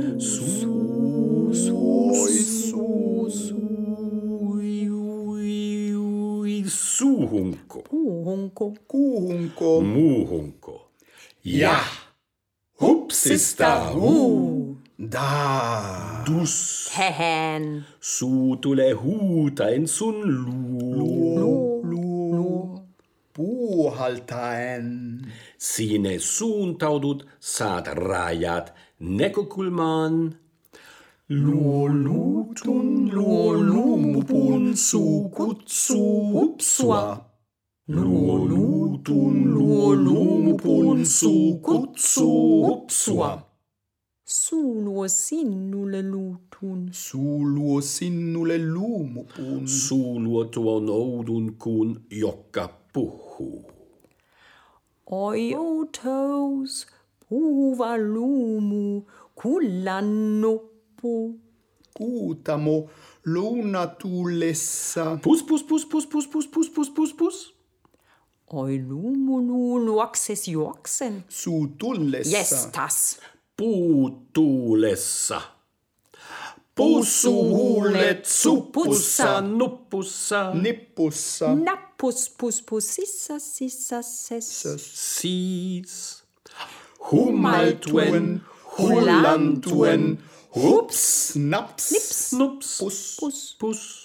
Suuhunko. Kuuhunko. Muuhunko. Ja. Hupsista Da. Dus. Tähän. Suu tulee huutaen sun luo. Puuhaltaen. Sinne suuntaudut, saat rajat näkökulmaan. Luolutun luolumupun suu kutsuu hupsua. Luolutun luolumupun suu kutsuu hupsua. Suu luo sinulle luutun. Suu luo sinulle luumupun. Suu luo tuon oudun kuun, joka puhuu. Oi outous, puhuva luumu, kullan nuppu. Kuutamo lounatullessa. Pus, pus, pus, pus, pus, pus, pus, pus, pus, pus. Oi luumu luokses juoksen. Suu tullessa. Jestas. Puut tuulessa. Pussuhuulet suppussa, nuppussa. Nippussa. Nappus pus pus sissas ses. Siis. Hummaltuen, hullantuen. Hups, naps. Nips. Nups. Pus. Pus. Pus.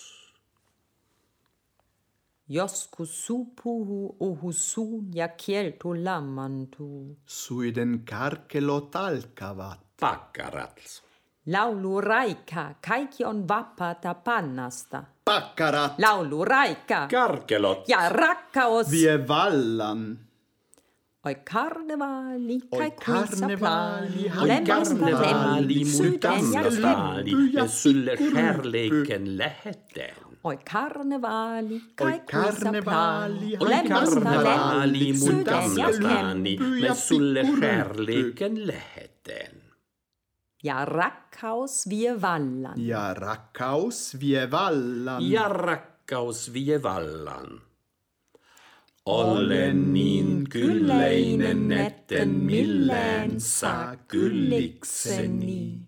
Joskus suu puhu suun ja kielto lammantuu. Suiden karkelot alkavat. Pakkarat. Laulu raika, kaikki on vapaata pannasta. Pakkarat Laulu raika Karkelot. ja rakkaus. vie vallan. Oi karnevaali, Oi kai karnevaali, kuinsa oi Karnevaali, mun sydän ja dammastaali, lemppy ja me sulle pikkurymppy. kärleken lähetään. Oi karnevaali, kai Oi karnevaali, Oi karnevaali, mun sydän ja dammastaani, lemppy ja me sulle pikkurymppy. kärleken lähetään. ja rakkaus vie vallan. Ja rakkaus vie vallan. Ja rakkaus vie vallan. Olen niin kylläinen, etten millään saa kyllikseni.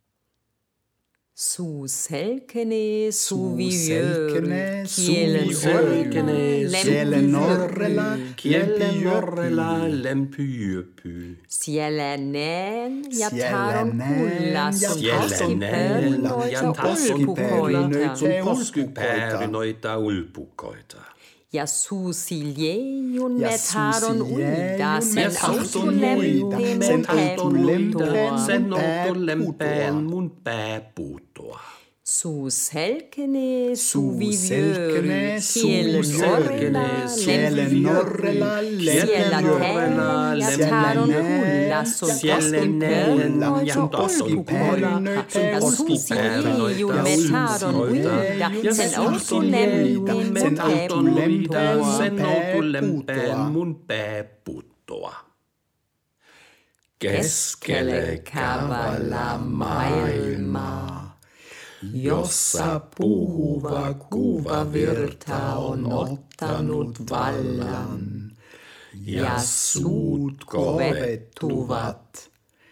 Suu selkenee, suvi selkenee, kielen suvi selkenee, Kielen orrella, Kielen orrella lempyöpy. Siellä näen ja Siellä taron näen kulla ja sun Siellä näen ja poskipäärynöitä sun ulpukoita. poskipäärynöitä ulpukoita. Ja suusiljejun Ja me taron uida suusiljejun sen me autolempeen sen mun autolempeen pääputoa. Sen pää autolempeen putoa. mun pää putoa. Suu selkenee, Suu suvi selkenee, kielen suvi orrella, Kielen orrella Siellä näen ja taron kulla sun poskipäärynöitä ulpukoita. Ja suusiljejun me taron uida sen autolempeen mun pääputoa. Sen autolempeen mun pää putoa. Keskelle kävellä maailmaa, jossa puhuva kuva virta on ottanut vallan, ja suut kovettuvat,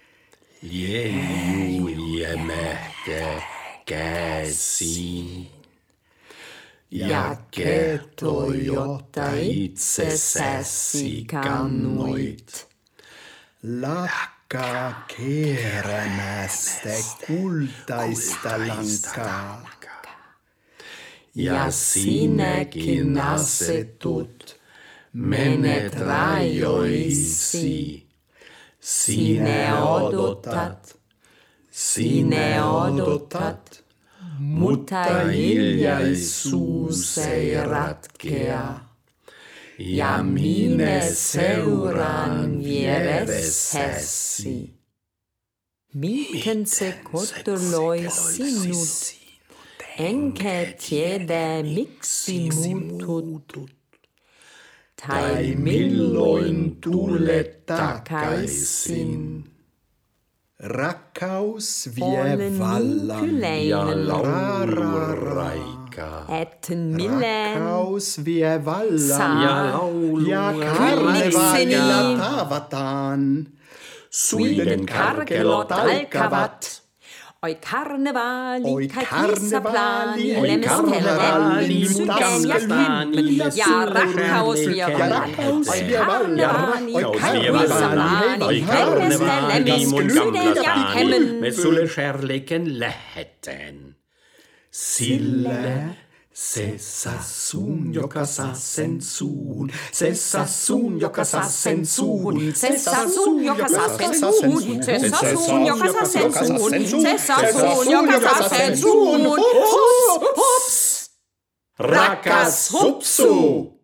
liejuu jämähtää käsiin. Ja kertoo, jotta itsessäsi kannoit. Lakkaa kierrämästä kultaista lankaa. Ja sinäkin asetut, menet rajoisi. Sinä odotat, mutta hiljaisuus ei ratkea. Ja minä seuraan vieressäsi. Miten se kottoloi sinut, enkä tiedä miksi muutut. Tai milloin tulet takaisin. Rakkaus vie Olen niin vallan. Ja kyläinen, lauluraika. et millään Rakkaus vie vallan. saa. Ja lauluraika. Ja karnevaalilla Kyllikseni. tavataan. Suiden karkelot alkavat. Oi carnevali, Oi kai carnevali, kisaplani, oi lemmes carnevali, helveli, sugen ja danskestani, hemmen, ja rakkaus vi ja rakkaus Oi vi carnevali, oi kai carnevali, kisaplani, oi lemmes helveli, sugen ja hemmen. Med sullekärleken läheten. Sille, sessasun, joka saa sen suuhun. Sessasun, joka saa sen suuhun. Sessasun, joka saa sen suuhun. Sessasun, joka saa sen suuhun. Sessasun, joka saa sen suuhun. Hups, hups. Rakas hupsu!